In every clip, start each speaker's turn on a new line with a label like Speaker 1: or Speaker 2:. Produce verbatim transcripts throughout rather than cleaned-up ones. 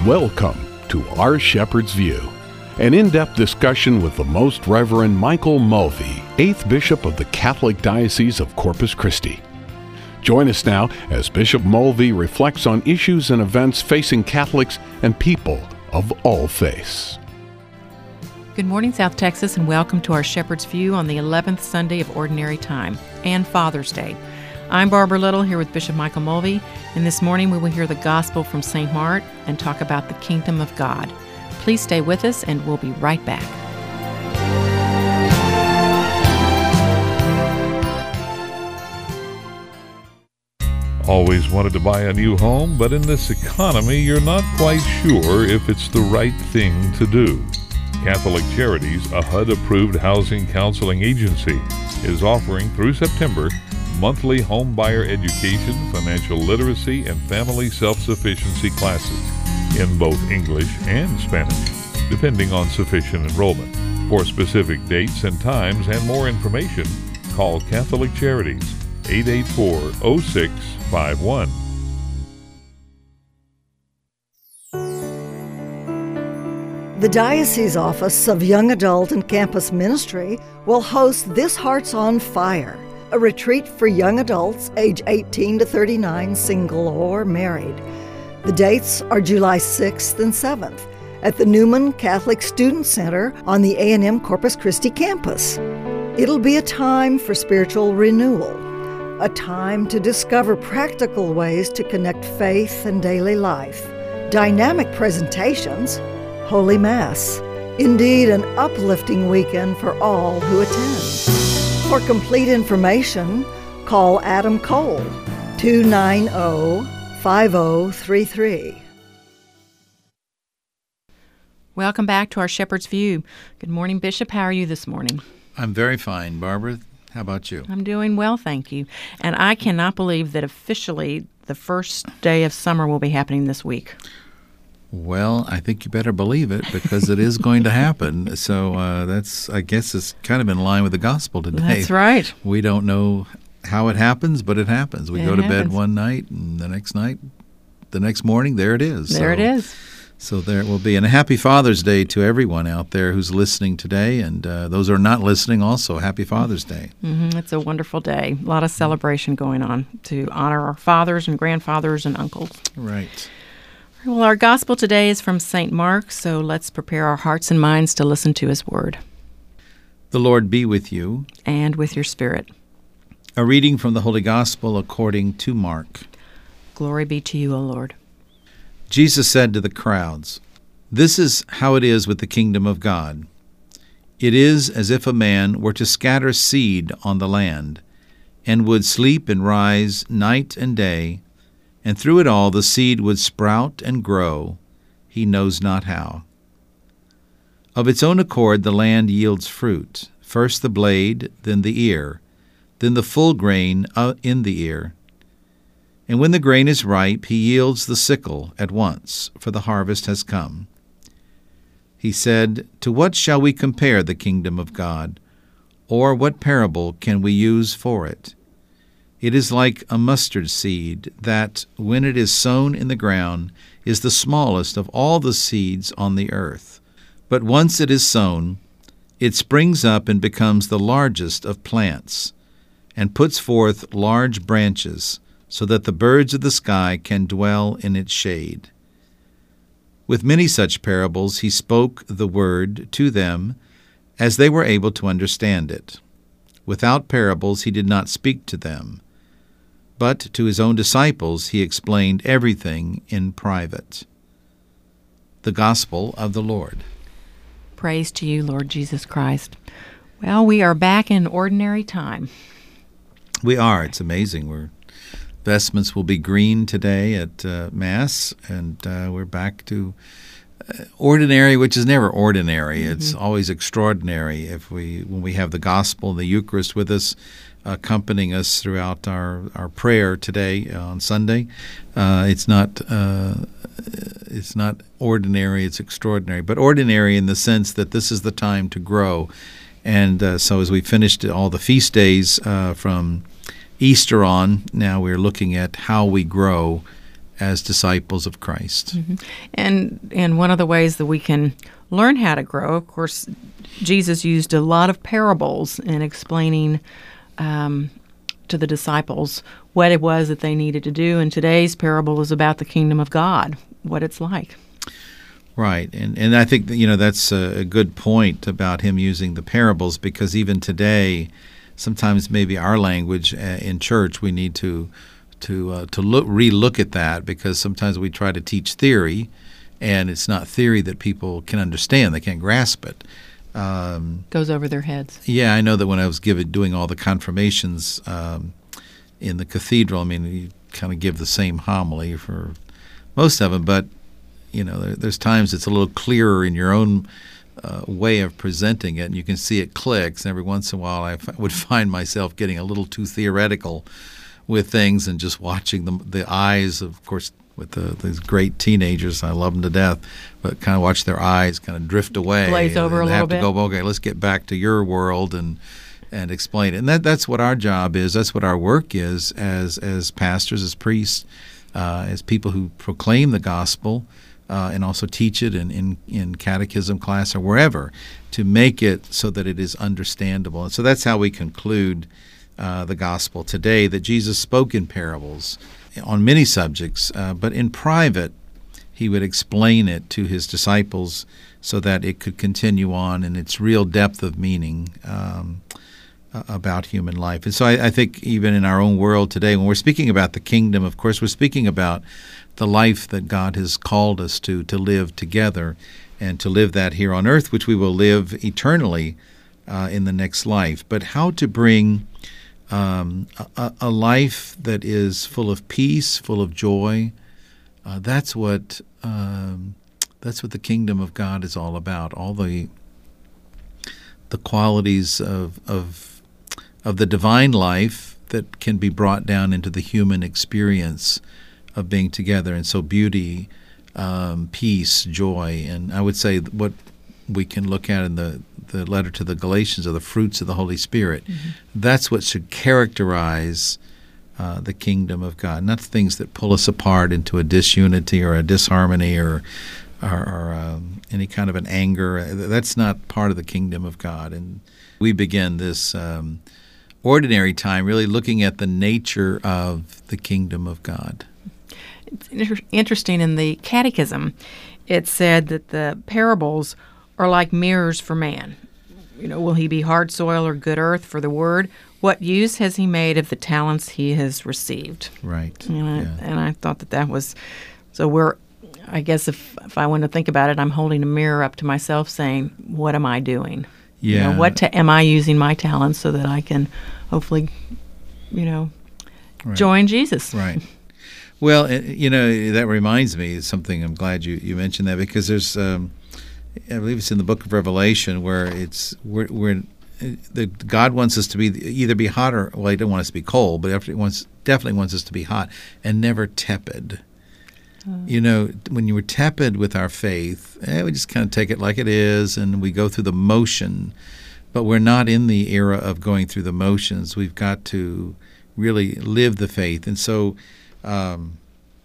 Speaker 1: Welcome to Our Shepherd's View, an in-depth discussion with the Most Reverend Michael Mulvey, eighth Bishop of the Catholic Diocese of Corpus Christi. Join us now as Bishop Mulvey reflects on issues and events facing Catholics and people of all faiths.
Speaker 2: Good morning, South Texas, and welcome to our Shepherd's View on the eleventh Sunday of Ordinary Time and Father's Day. I'm Barbara Little here with Bishop Michael Mulvey, and this morning we will hear the Gospel from Saint Mark and talk about the Kingdom of God. Please stay with us, and we'll be right back.
Speaker 3: Always wanted to buy a new home, but in this economy, you're not quite sure if it's the right thing to do. Catholic Charities, a H U D-approved housing counseling agency, is offering through September monthly home buyer education, financial literacy, and family self-sufficiency classes in both English and Spanish, depending on sufficient enrollment. For specific dates and times and more information, call Catholic Charities, eight eight four, oh six five one.
Speaker 4: The Diocese Office of Young Adult and Campus Ministry will host This Heart's on Fire, a retreat for young adults age eighteen to thirty-nine, single or married. The dates are July sixth and seventh at the Newman Catholic Student Center on the A and M Corpus Christi campus. It'll be a time for spiritual renewal, a time to discover practical ways to connect faith and daily life, dynamic presentations, Holy Mass, indeed an uplifting weekend for all who attend. For complete information, call Adam Cole, two nine zero, five zero three three.
Speaker 2: Welcome back to our Shepherd's View. Good morning, Bishop. How are you this morning?
Speaker 5: I'm very fine, Barbara. How about you?
Speaker 2: I'm doing well, thank you. And I cannot believe that officially the first day of summer will be happening this week.
Speaker 5: Well, I think you better believe it because it is going to happen. So uh, that's, I guess, it's kind of in line with the gospel today.
Speaker 2: That's right.
Speaker 5: We don't know how it happens, but it happens. We
Speaker 2: It
Speaker 5: go to
Speaker 2: happens.
Speaker 5: bed one night, and the next night, the next morning, there it is.
Speaker 2: There
Speaker 5: so,
Speaker 2: it is.
Speaker 5: So there it will be. And a happy Father's Day to everyone out there who's listening today. And uh, those who are not listening also, happy Father's Day.
Speaker 2: Mm-hmm. It's a wonderful day. A lot of celebration going on to honor our fathers and grandfathers and uncles.
Speaker 5: Right.
Speaker 2: Well, our gospel today is from Saint Mark, so let's prepare our hearts and minds to listen to his word.
Speaker 5: The Lord be with you.
Speaker 2: And with your spirit.
Speaker 5: A reading from the Holy Gospel according to Mark.
Speaker 2: Glory be to you, O Lord.
Speaker 5: Jesus said to the crowds, "This is how it is with the kingdom of God. It is as if a man were to scatter seed on the land, and would sleep and rise night and day, and through it all the seed would sprout and grow, he knows not how. Of its own accord the land yields fruit, first the blade, then the ear, then the full grain in the ear. And when the grain is ripe, he yields the sickle at once, for the harvest has come." He said, "To what shall we compare the kingdom of God? Or what parable can we use for it? It is like a mustard seed that, when it is sown in the ground, is the smallest of all the seeds on the earth. But once it is sown, it springs up and becomes the largest of plants, and puts forth large branches, so that the birds of the sky can dwell in its shade." With many such parables he spoke the word to them, as they were able to understand it. Without parables he did not speak to them. But to his own disciples he explained everything in private. The Gospel of the Lord.
Speaker 2: Praise to you, Lord Jesus Christ. Well, we are back in ordinary time.
Speaker 5: We are. It's amazing. We're vestments will be green today at uh, Mass, and uh, we're back to uh, ordinary, which is never ordinary. Mm-hmm. It's always extraordinary if we when we have the Gospel and the Eucharist with us, accompanying us throughout our, our prayer today uh, on Sunday. Uh, it's not uh, it's not ordinary, it's extraordinary. But ordinary in the sense that this is the time to grow. And uh, so as we finished all the feast days uh, from Easter on, now we're looking at how we grow as disciples of Christ.
Speaker 2: Mm-hmm. And and one of the ways that we can learn how to grow, of course, Jesus used a lot of parables in explaining um, to the disciples what it was that they needed to do. And today's parable is about the kingdom of God, what it's like.
Speaker 5: Right, and and I think that, you know, that's a, a good point about him using the parables, because even today, sometimes maybe our language uh, in church, we need to to uh, to look re-look at that, because sometimes we try to teach theory, and it's not theory that people can understand; they can't grasp it. Um,
Speaker 2: Goes over their heads.
Speaker 5: Yeah, I know that when I was given doing all the confirmations um, in the cathedral, I mean, you kind of give the same homily for most of them, but you know, there, there's times it's a little clearer in your own uh, way of presenting it, and you can see it clicks. And every once in a while, I f- would find myself getting a little too theoretical with things and just watching the, the eyes, of course, with the, these great teenagers. I love them to death, but kind of watch their eyes kind of drift away.
Speaker 2: Glaze over
Speaker 5: and
Speaker 2: a
Speaker 5: have
Speaker 2: little
Speaker 5: to
Speaker 2: bit.
Speaker 5: go, okay, let's get back to your world and and explain it. And that that's what our job is. That's what our work is as as pastors, as priests, uh, as people who proclaim the gospel uh, and also teach it in, in, in catechism class or wherever, to make it so that it is understandable. And so that's how we conclude uh, the gospel today, that Jesus spoke in parables on many subjects, uh, but in private he would explain it to his disciples so that it could continue on in its real depth of meaning um, about human life. And so I, I think even in our own world today, when we're speaking about the kingdom, of course, we're speaking about the life that God has called us to, to live together and to live that here on earth, which we will live eternally uh, in the next life. But how to bring um, a, a life that is full of peace, full of joy, uh, that's what um, that's what the kingdom of God is all about. All the the qualities of of of the divine life that can be brought down into the human experience of being together. And so beauty, um, peace, joy, and I would say what we can look at in the, the letter to the Galatians are the fruits of the Holy Spirit. Mm-hmm. That's what should characterize uh, the kingdom of God, not things that pull us apart into a disunity or a disharmony or or, or um, any kind of an anger. That's not part of the kingdom of God. And we begin this um, ordinary time really looking at the nature of the kingdom of God.
Speaker 2: It's inter- interesting. In the Catechism, it said that the parables are like mirrors for man. You know, will he be hard soil or good earth for the word? What use has he made of the talents he has received?
Speaker 5: Right.
Speaker 2: And I,
Speaker 5: yeah.
Speaker 2: and I thought that that was, so we're, I guess if, if I want to think about it, I'm holding a mirror up to myself saying, what am I doing?
Speaker 5: Yeah.
Speaker 2: You know, what ta- am I using my talents so that I can hopefully, you know,
Speaker 5: right.
Speaker 2: join Jesus?
Speaker 5: Right. Well, you know, that reminds me of something. I'm glad you, you mentioned that, because there's, um, I believe it's in the book of Revelation where it's we're, we're the, God wants us to be either be hot or, well, he doesn't want us to be cold, but he wants, definitely wants us to be hot and never tepid. Uh, you know, when you were tepid with our faith, eh, we just kind of take it like it is and we go through the motion, but we're not in the era of going through the motions. We've got to really live the faith. And so um,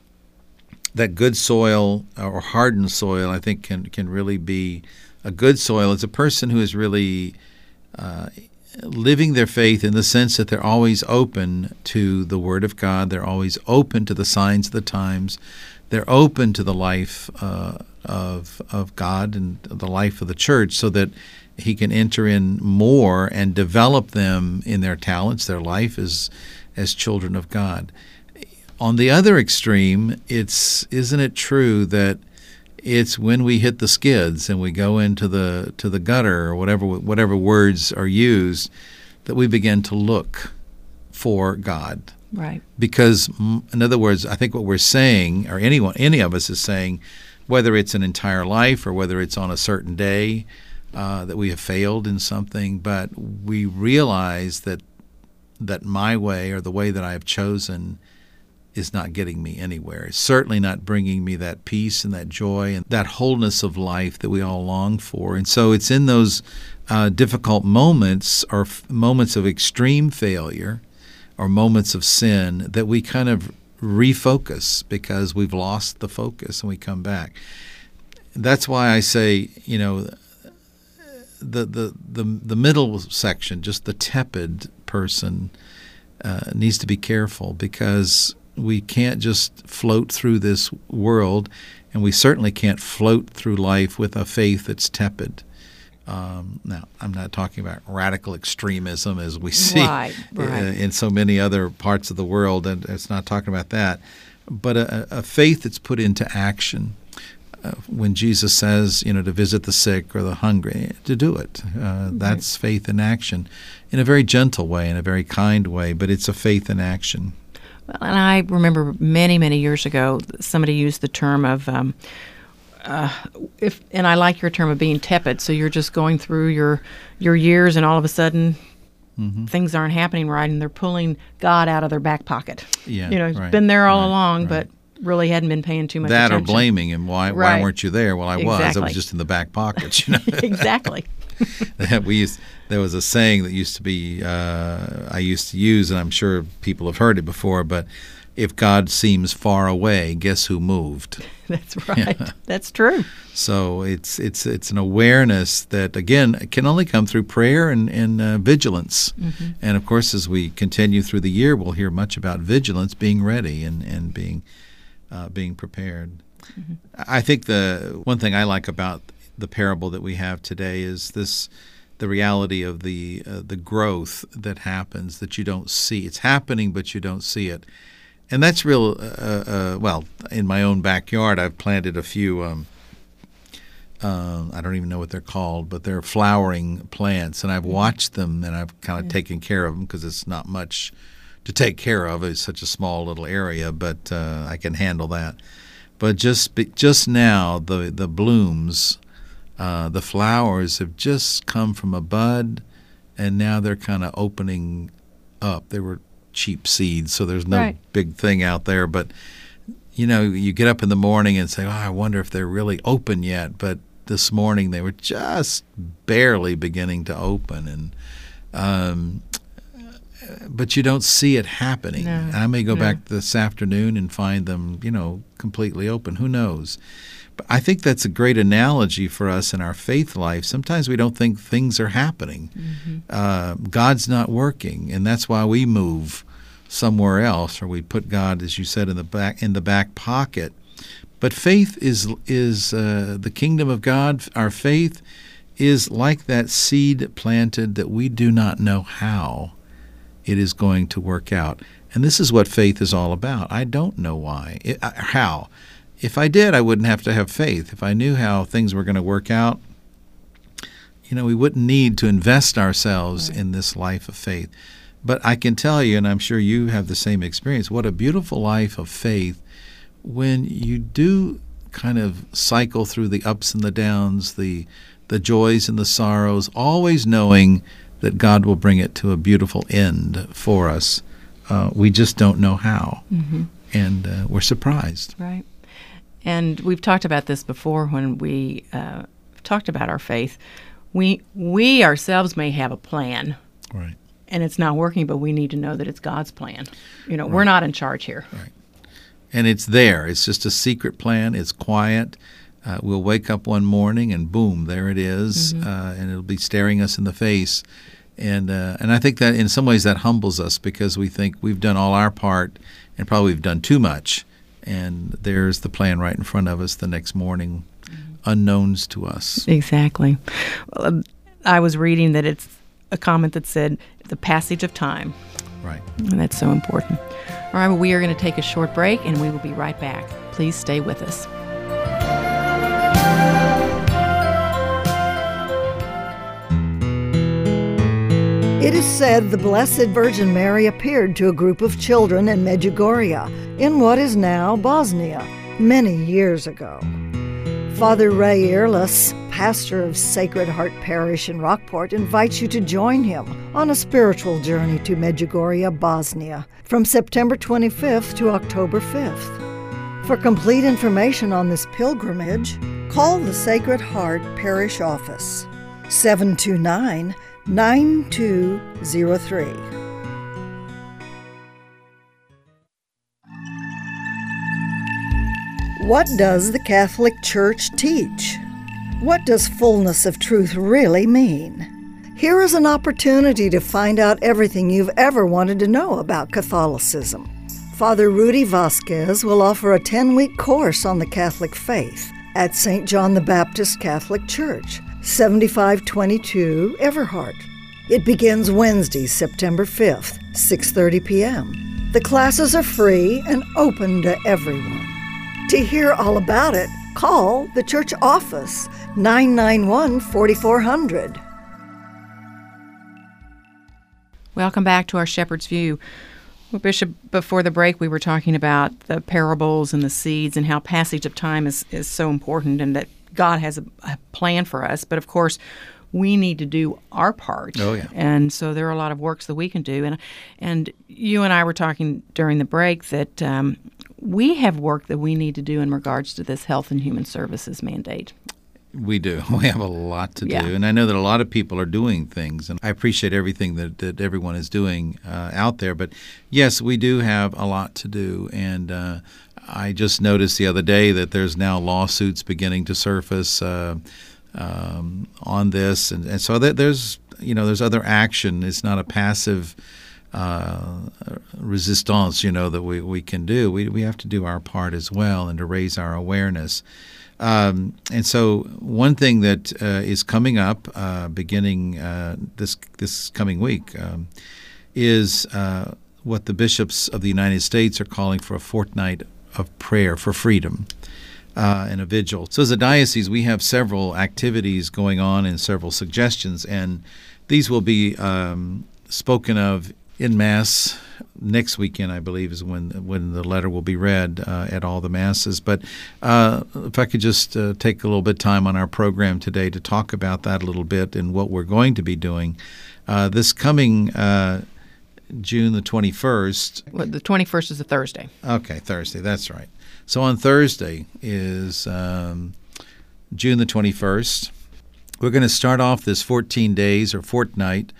Speaker 5: that good soil or hardened soil, I think, can can really be a good soil. It's a person who is really uh, living their faith in the sense that they're always open to the Word of God. They're always open to the signs of the times. They're open to the life uh, of of God and the life of the church, so that He can enter in more and develop them in their talents, their life as as children of God. On the other extreme, it's isn't it true that it's when we hit the skids and we go into the to the gutter, or whatever whatever words are used, that we begin to look for God.
Speaker 2: Right.
Speaker 5: Because, in other words, I think what we're saying, or anyone, any of us is saying, whether it's an entire life or whether it's on a certain day, uh, that we have failed in something, but we realize that that my way, or the way that I have chosen, is not getting me anywhere. It's certainly not bringing me that peace and that joy and that wholeness of life that we all long for. And so it's in those uh, difficult moments, or f- moments of extreme failure, or moments of sin, that we kind of refocus because we've lost the focus and we come back. That's why I say, you know, the the the, the middle section, just the tepid person, uh, needs to be careful because we can't just float through this world, and we certainly can't float through life with a faith that's tepid. Um, now, I'm not talking about radical extremism as we see
Speaker 2: right, right.
Speaker 5: in, in so many other parts of the world, and it's not talking about that, but a, a faith that's put into action. Uh, when Jesus says, you know, to visit the sick or the hungry, to do it. Uh, that's right. Faith in action in a very gentle way, in a very kind way, but it's a faith in action.
Speaker 2: Well, and I remember many, many years ago, somebody used the term of, um, uh, if, and I like your term of being tepid. So you're just going through your your years, and all of a sudden, mm-hmm. things aren't happening right, and they're pulling God out of their back pocket.
Speaker 5: Yeah,
Speaker 2: you know, He's
Speaker 5: right,
Speaker 2: been there all
Speaker 5: right,
Speaker 2: along,
Speaker 5: right.
Speaker 2: but really hadn't been paying too much
Speaker 5: that
Speaker 2: attention.
Speaker 5: That or blaming him. Why
Speaker 2: right.
Speaker 5: why weren't you there? Well, I
Speaker 2: exactly.
Speaker 5: was. I was just in the back pocket. You know?
Speaker 2: Exactly.
Speaker 5: we used, there was a saying that used to be, uh, I used to use, and I'm sure people have heard it before, but if God seems far away, guess who moved?
Speaker 2: That's right. Yeah. That's true.
Speaker 5: So it's it's it's an awareness that, again, can only come through prayer and, and uh, vigilance. Mm-hmm. And, of course, as we continue through the year, we'll hear much about vigilance, being ready and, and being uh, being prepared. Mm-hmm. I think the one thing I like about the parable that we have today is this, the reality of the uh, the growth that happens that you don't see. It's happening, but you don't see it. And that's real, uh, uh, well, in my own backyard, I've planted a few, um, uh, I don't even know what they're called, but they're flowering plants. And I've watched them, and I've kind of yeah. taken care of them because it's not much to take care of. It's such a small little area, but uh, I can handle that. But just just now, the, the blooms, uh, the flowers have just come from a bud, and now they're kind of opening up. They were cheap seeds, so there's no right. big thing out there. But, you know, you get up in the morning and say, oh, I wonder if they're really open yet. But this morning they were just barely beginning to open. and um, But you don't see it happening.
Speaker 2: No,
Speaker 5: I may go
Speaker 2: no.
Speaker 5: back this afternoon and find them, you know, completely open. Who knows? But I think that's a great analogy for us in our faith life. Sometimes we don't think things are happening. Mm-hmm. Uh, God's not working, and that's why we move somewhere else, or we put God, as you said, in the back in the back pocket. But faith is is uh, the kingdom of God. Our faith is like that seed planted that we do not know how it is going to work out. And this is what faith is all about. I don't know why, it, uh, how. If I did, I wouldn't have to have faith. If I knew how things were going to work out, you know, we wouldn't need to invest ourselves right. in this life of faith. But I can tell you, and I'm sure you have the same experience, what a beautiful life of faith when you do kind of cycle through the ups and the downs, the the joys and the sorrows, always knowing that God will bring it to a beautiful end for us. Uh, we just don't know how, mm-hmm. and uh, we're surprised.
Speaker 2: Right. And we've talked about this before when we uh, talked about our faith. We we ourselves may have a plan,
Speaker 5: right,
Speaker 2: and it's not working, but we need to know that it's God's plan. You know,
Speaker 5: right.
Speaker 2: we're not in charge here.
Speaker 5: Right. And it's there. It's just a secret plan. It's quiet. Uh, we'll wake up one morning and boom, there it is, mm-hmm. uh, and it'll be staring us in the face. And uh, and I think that in some ways that humbles us because we think we've done all our part and probably we've done too much. And there's the plan right in front of us the next morning, mm-hmm. unknowns to us.
Speaker 2: Exactly. Well, um, I was reading that it's a comment that said the passage of time.
Speaker 5: Right.
Speaker 2: And that's so important. All right, well, we are going to take a short break, and we will be right back. Please stay with us.
Speaker 4: It is said the Blessed Virgin Mary appeared to a group of children in Medjugorje, in what is now Bosnia, many years ago. Father Ray Earless, pastor of Sacred Heart Parish in Rockport, invites you to join him on a spiritual journey to Medjugorje, Bosnia, from September twenty-fifth to October fifth. For complete information on this pilgrimage, call the Sacred Heart Parish office, seven two nine, nine two zero three. What does the Catholic Church teach? What does fullness of truth really mean? Here is an opportunity to find out everything you've ever wanted to know about Catholicism. Father Rudy Vasquez will offer a ten-week course on the Catholic faith at Saint John the Baptist Catholic Church, seventy-five twenty-two Everhart. It begins Wednesday, September fifth, six thirty p.m. The classes are free and open to everyone. To hear all about it, call the church office, nine nine one, four four zero zero.
Speaker 2: Welcome back to our Shepherd's View. Well, Bishop, before the break, we were talking about the parables and the seeds and how passage of time is, is so important and that God has a, a plan for us. But, of course, we need to do our part.
Speaker 5: Oh, yeah.
Speaker 2: And so there are a lot of works that we can do. And and you and I were talking during the break that um, we have work that we need to do in regards to this Health and Human Services mandate.
Speaker 5: We do. We have a lot to
Speaker 2: Yeah.
Speaker 5: do. And I know that a lot of people are doing things, and I appreciate everything that, that everyone is doing uh, out there. But, yes, we do have a lot to do. And uh, I just noticed the other day that there's now lawsuits beginning to surface uh, um, on this. And, and so that there's, you know, there's other action. It's not a passive uh, resistance, you know, that we, we can do. We, we have to do our part as well and to raise our awareness. Um, and so one thing that uh, is coming up uh, beginning uh, this this coming week um, is uh, what the bishops of the United States are calling for a fortnight of prayer for freedom uh, and a vigil. So as a diocese, we have several activities going on and several suggestions, and these will be um, spoken of in Mass next weekend, I believe, is when when the letter will be read uh, at all the Masses. But uh, if I could just uh, take a little bit of time on our program today to talk about that a little bit and what we're going to be doing. Uh, this coming uh, June the twenty-first.
Speaker 2: Well, the twenty-first is a Thursday.
Speaker 5: Okay, Thursday, that's right. So on Thursday is um, June the twenty-first. We're going to start off this fourteen days or fortnight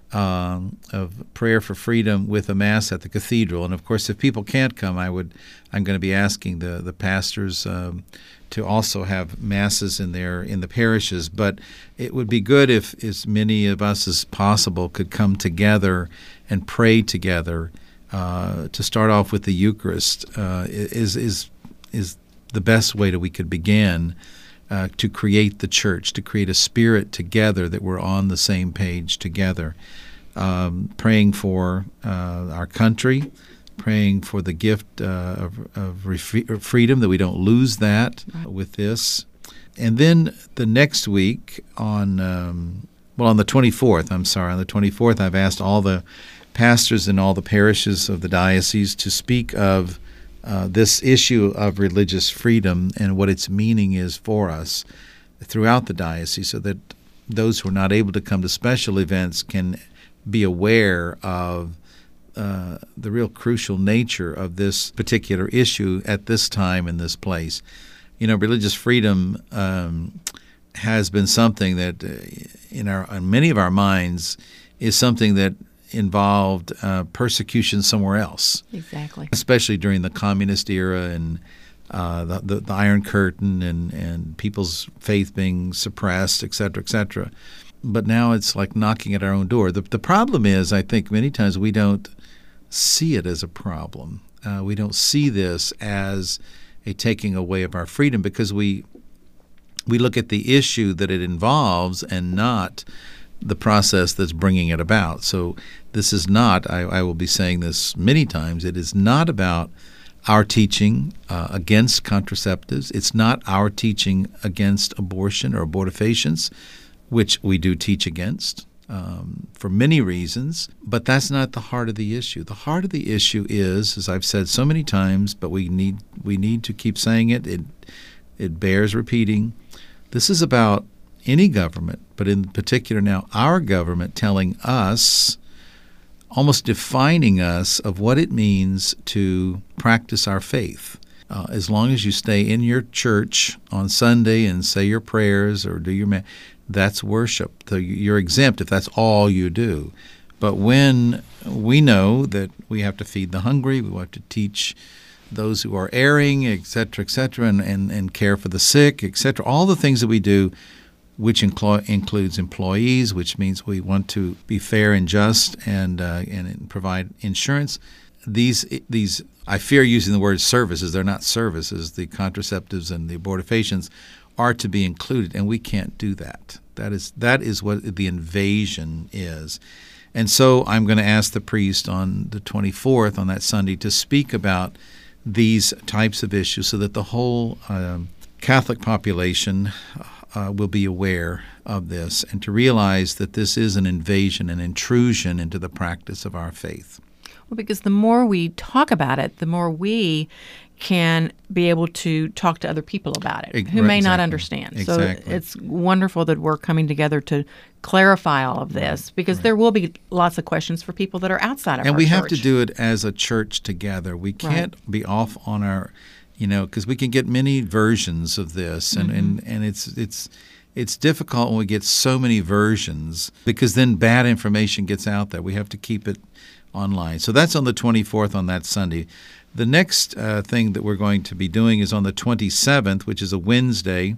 Speaker 5: Um, of prayer for freedom with a Mass at the cathedral. And of course, if people can't come, I would, I'm going to be asking the the pastors um, to also have Masses in their in the parishes. But it would be good if as many of us as possible could come together and pray together. Uh, to start off with the Eucharist uh, is is is the best way that we could begin. Uh, to create the church, to create a spirit together that we're on the same page together, um, praying for uh, our country, praying for the gift uh, of, of ref- freedom, that we don't lose that with this. And then the next week on, um, well, on the twenty-fourth, I'm sorry, on the twenty-fourth, I've asked all the pastors in all the parishes of the diocese to speak of Uh, this issue of religious freedom and what its meaning is for us throughout the diocese, so that those who are not able to come to special events can be aware of uh, the real crucial nature of this particular issue at this time in this place. You know, religious freedom um, has been something that uh, in our in many of our minds is something that involved uh, persecution somewhere else.
Speaker 2: Exactly.
Speaker 5: Especially during the communist era and uh, the, the, the Iron Curtain and, and people's faith being suppressed, et cetera, et cetera. But now it's like knocking at our own door. The, the problem is, I think many times we don't see it as a problem. Uh, we don't see this as a taking away of our freedom because we we look at the issue that it involves and not the process that's bringing it about. So this is not, I, I will be saying this many times, it is not about our teaching uh, against contraceptives. It's not our teaching against abortion or abortifacients, which we do teach against um, for many reasons, but that's not the heart of the issue. The heart of the issue is, as I've said so many times, but we need we need to keep saying it, it, it bears repeating, this is about any government, but in particular now our government telling us, almost defining us of what it means to practice our faith. Uh, as long as you stay in your church on Sunday and say your prayers or do your ma- that's worship. So you're exempt if that's all you do. But when we know that we have to feed the hungry, we have to teach those who are erring, et cetera, et cetera, and, and, and care for the sick, et cetera. All the things that we do, which inclo- includes employees, which means we want to be fair and just and uh, and provide insurance. These these I fear using the word services. They're not services. The contraceptives and the abortifacients are to be included, and we can't do that. That is that is what the invasion is. And so I'm going to ask the priest on the twenty-fourth, on that Sunday, to speak about these types of issues so that the whole um, Catholic population uh, will be aware of this and to realize that this is an invasion, an intrusion into the practice of our faith.
Speaker 2: Well, because the more we talk about it, the more we can be able to talk to other people about it who may
Speaker 5: exactly.
Speaker 2: not understand.
Speaker 5: Exactly.
Speaker 2: So it's wonderful that we're coming together to clarify all of this, because right. there will be lots of questions for people that are outside of
Speaker 5: and
Speaker 2: our
Speaker 5: we
Speaker 2: church.
Speaker 5: have to do it as a church together. We can't right. be off on our, you know, because we can get many versions of this, and, mm-hmm. and, and it's it's it's difficult when we get so many versions, because then bad information gets out there. We have to keep it online. So that's on the twenty-fourth, on that Sunday. The next uh, thing that we're going to be doing is on the twenty-seventh, which is a Wednesday,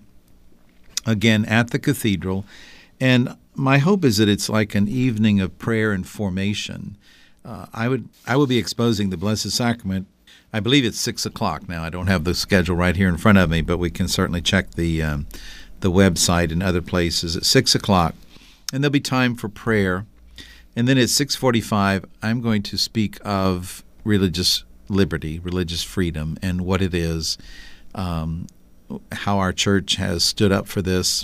Speaker 5: again at the cathedral. And my hope is that it's like an evening of prayer and formation. Uh, I would I will be exposing the Blessed Sacrament. I believe it's six o'clock now. I don't have the schedule right here in front of me, but we can certainly check the um, the website and other places at six o'clock. And there'll be time for prayer. And then at six forty-five, I'm going to speak of religious liberty, religious freedom, and what it is, um, how our church has stood up for this,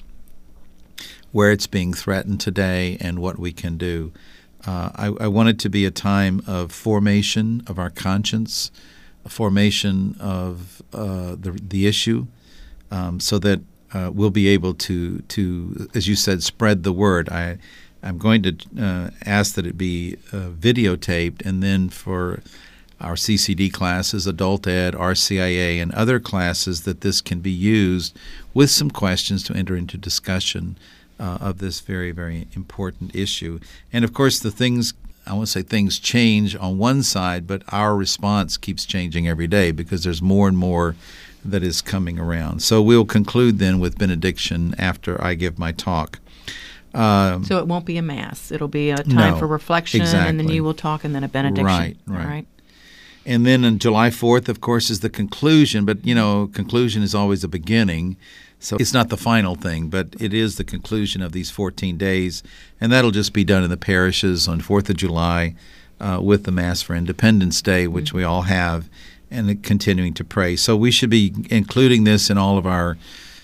Speaker 5: where it's being threatened today, and what we can do. Uh, I, I want it to be a time of formation of our conscience, a formation of uh, the the issue, um, so that uh, we'll be able to, to, as you said, spread the word. I, I'm going to uh, ask that it be uh, videotaped, and then for our C C D classes, Adult Ed, R C I A, and other classes, that this can be used with some questions to enter into discussion uh, of this very, very important issue. And, of course, the things, I won't say things change on one side, but our response keeps changing every day, because there's more and more that is coming around. So we'll conclude then with benediction after I give my talk. Um,
Speaker 2: so it won't be a mass. It'll be a time
Speaker 5: no,
Speaker 2: for reflection,
Speaker 5: exactly.
Speaker 2: and then you will talk, and then a benediction.
Speaker 5: Right, right.
Speaker 2: All right.
Speaker 5: And then on July fourth, of course, is the conclusion. But, you know, conclusion is always a beginning. So it's not the final thing, but it is the conclusion of these fourteen days. And that'll just be done in the parishes on fourth of July uh, with the Mass for Independence Day, which mm-hmm. we all have, and continuing to pray. So we should be including this in all of our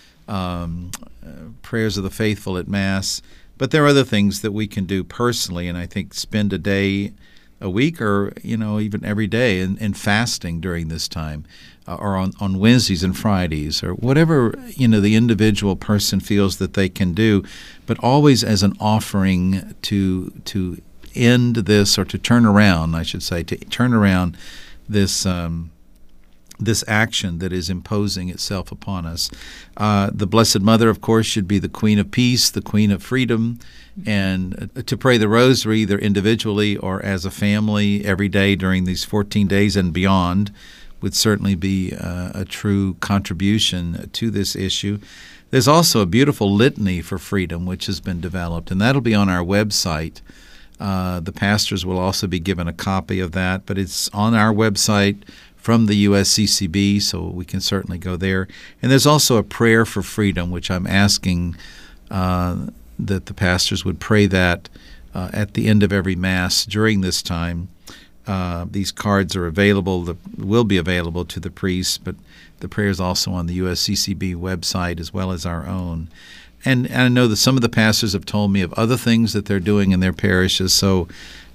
Speaker 5: um, uh, prayers of the faithful at Mass. But there are other things that we can do personally, and I think spend a day a week, or, you know, even every day in, in fasting during this time, uh, or on, on Wednesdays and Fridays, or whatever, you know, the individual person feels that they can do, but always as an offering to to end this, or to turn around, I should say, to turn around this um, this action that is imposing itself upon us. Uh, the Blessed Mother, of course, should be the Queen of Peace, the Queen of Freedom, and to pray the Rosary either individually or as a family every day during these fourteen days and beyond would certainly be uh, a true contribution to this issue. There's also a beautiful litany for freedom which has been developed, and that'll be on our website. Uh, the pastors will also be given a copy of that, but it's on our website from the U S C C B, so we can certainly go there. And there's also a prayer for freedom, which I'm asking uh, that the pastors would pray that uh, at the end of every Mass during this time. Uh, these cards are available, the, will be available to the priests, but the prayer is also on the U S C C B website as well as our own. And, and I know that some of the pastors have told me of other things that they're doing in their parishes, so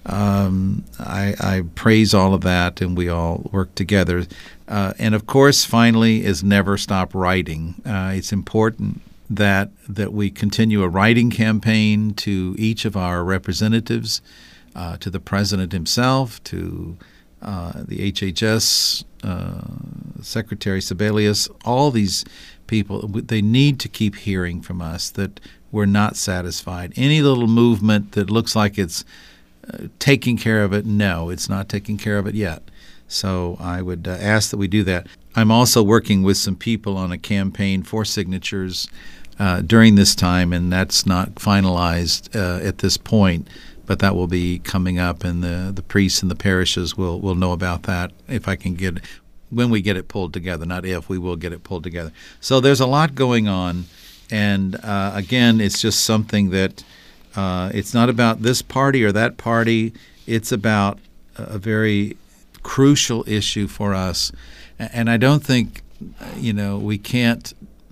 Speaker 5: Um, I, I praise all of that, and we all work together. Uh, and, of course, finally, is never stop writing. Uh, it's important that that we continue a writing campaign to each of our representatives, uh, to the President himself, to uh, the H H S, uh, Secretary Sebelius, all these people. They need to keep hearing from us that we're not satisfied. Any little movement that looks like it's Uh, taking care of it, no, it's not taking care of it yet. So I would uh, ask that we do that. I'm also working with some people on a campaign for signatures uh, during this time, and that's not finalized uh, at this point, but that will be coming up, and the, the priests and the parishes will, will know about that if I can get when we get it pulled together. Not if, we will get it pulled together. So there's a lot going on, and uh, again, it's just something that uh, it's not about this party or that party. It's about a very crucial issue for us, and I don't think, you know, we can't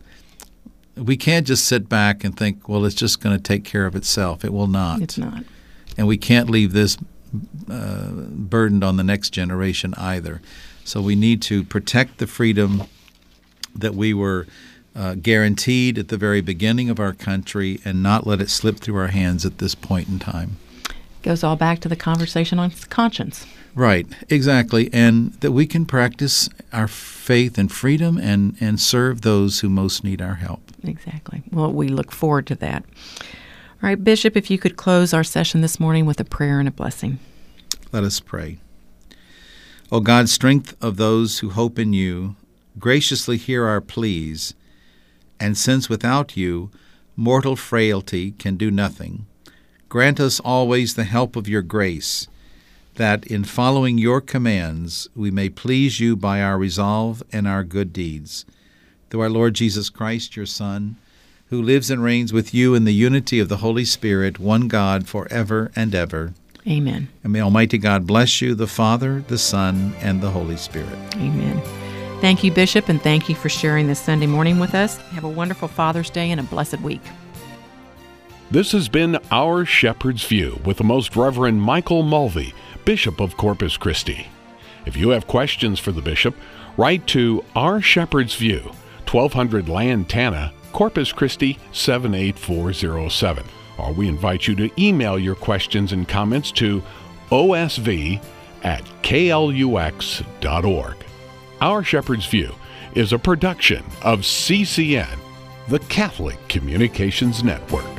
Speaker 5: we can't just sit back and think, well, it's just going to take care of itself. It will not.
Speaker 2: It's not.
Speaker 5: And we can't leave this uh, burdened on the next generation either. So we need to protect the freedom that we were uh, guaranteed at the very beginning of our country and not let it slip through our hands at this point in time.
Speaker 2: Goes all back to the conversation on conscience.
Speaker 5: Right, exactly, and that we can practice our faith and freedom and, and serve those who most need our help.
Speaker 2: Exactly. Well, we look forward to that. All right, Bishop, if you could close our session this morning with a prayer and a blessing.
Speaker 5: Let us pray. O God, strength of those who hope in you, graciously hear our pleas, and since without you mortal frailty can do nothing, grant us always the help of your grace, that in following your commands we may please you by our resolve and our good deeds. Through our Lord Jesus Christ, your Son, who lives and reigns with you in the unity of the Holy Spirit, one God, forever and ever.
Speaker 2: Amen.
Speaker 5: And may Almighty God bless you, the Father, the Son, and the Holy Spirit.
Speaker 2: Amen. Thank you, Bishop, and thank you for sharing this Sunday morning with us. Have a wonderful Father's Day and a blessed week.
Speaker 1: This has been Our Shepherd's View with the Most Reverend Michael Mulvey, Bishop of Corpus Christi. If you have questions for the Bishop, write to Our Shepherd's View, twelve hundred Lantana, Corpus Christi seven eight four zero seven. Or we invite you to email your questions and comments to O S V at K L U X dot org. Our Shepherd's View is a production of C C N, the Catholic Communications Network.